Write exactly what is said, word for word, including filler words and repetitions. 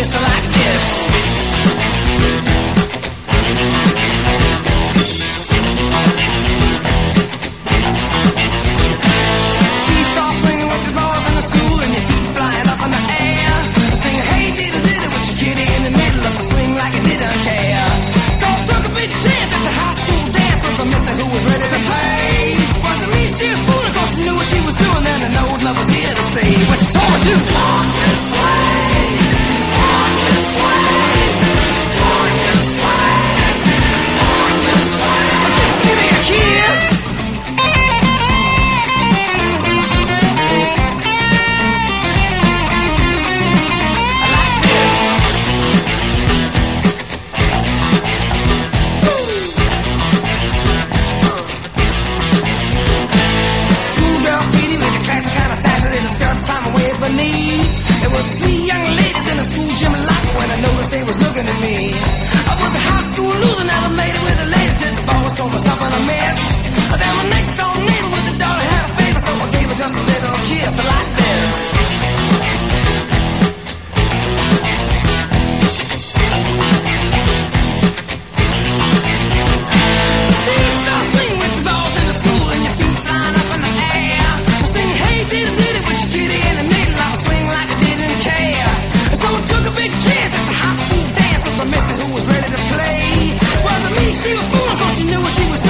kiss like this. Seesaw swinging with the balls in the school and your feet flying up in the air. Singing, hey, diddle diddle with your kitty in the middle of the swing like you didn't care. So I took a big chance at the high school dance with a mister who was ready to play. Wasn't me, she was fooling, cause she knew what she was doing, and an old love was here to stay. What she told me to walk this way, walk this way, walk this way, walk this way. Just give me a kiss. There was three young ladies in a school gym locker when I noticed they was looking at me. I was a high school loser, never made it with a lady till the ball was told myself in a mess. Then my next door neighbor with the daughter had a favor, so I gave her just a little kiss like this. See, start swinging with the balls in the school and your feet flying up in the air. I sing, hey, diddle diddle with your kitty in the middle. I was swing like I didn't care. So I took a big chance at the high school dance with a missy who was ready to play. Wasn't me, she was fooling, cause she knew what she was doing.